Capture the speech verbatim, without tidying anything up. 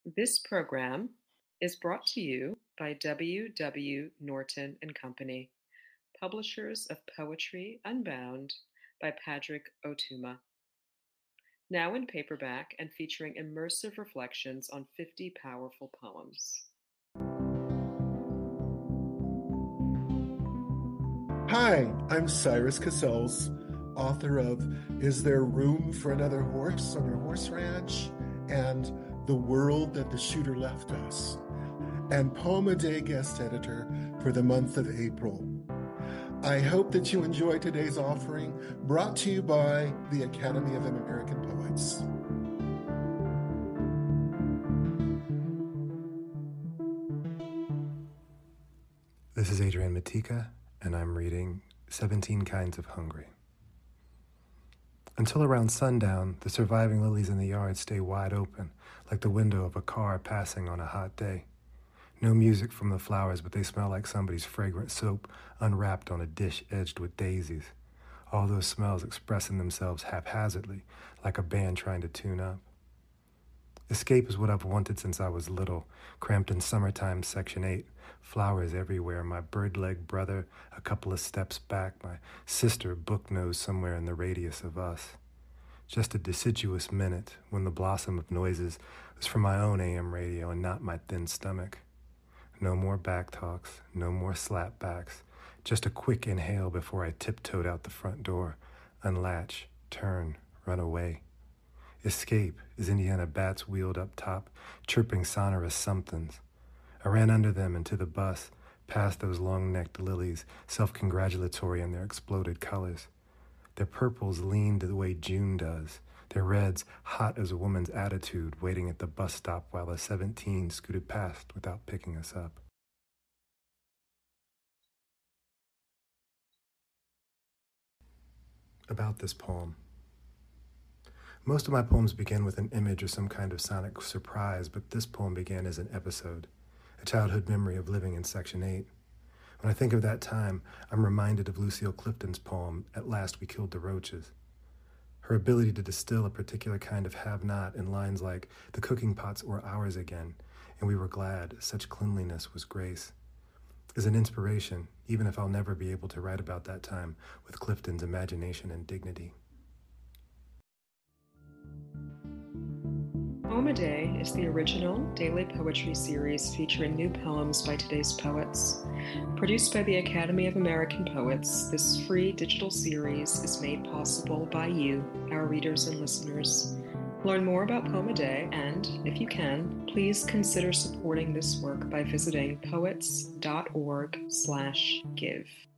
This program is brought to you by W. W. Norton and Company, publishers of Poetry Unbound by Padraig Ó Tuama. Now in paperback and featuring immersive reflections on fifty powerful poems. Hi, I'm Cyrus Casals, author of Is There Room for Another Horse on Your Horse Ranch? And The World That the Shooter Left Us, and Poem a Day guest editor for the month of April. I hope that you enjoy today's offering, brought to you by the Academy of American Poets. This is Adrian Matika, and I'm reading seventeen Kinds of Hungry. Until around sundown, the surviving lilies in the yard stay wide open, like the window of a car passing on a hot day. No music from the flowers, but they smell like somebody's fragrant soap unwrapped on a dish edged with daisies. All those smells expressing themselves haphazardly, like a band trying to tune up. Escape is what I've wanted since I was little, cramped in summertime Section eight, flowers everywhere, my bird-leg brother a couple of steps back, my sister book-nosed somewhere in the radius of us. Just a deciduous minute when the blossom of noises was from my own A M radio and not my thin stomach. No more back talks, no more slapbacks, just a quick inhale before I tiptoed out the front door, unlatch, turn, run away. Escape as Indiana bats wheeled up top, chirping sonorous somethings. I ran under them into the bus, past those long-necked lilies, self-congratulatory in their exploded colors. Their purples leaned the way June does, their reds hot as a woman's attitude, waiting at the bus stop while a seventeen scooted past without picking us up. About this poem. Most of my poems begin with an image or some kind of sonic surprise, but this poem began as an episode, a childhood memory of living in Section eight. When I think of that time, I'm reminded of Lucille Clifton's poem, At Last We Killed the Roaches. Her ability to distill a particular kind of have-not in lines like, the cooking pots were ours again, and we were glad, such cleanliness was grace, is an inspiration, even if I'll never be able to write about that time with Clifton's imagination and dignity. Poem a Day is the original daily poetry series featuring new poems by today's poets. Produced by the Academy of American Poets, this free digital series is made possible by you, our readers and listeners. Learn more about Poem a Day and, if you can, please consider supporting this work by visiting poets dot org slash give.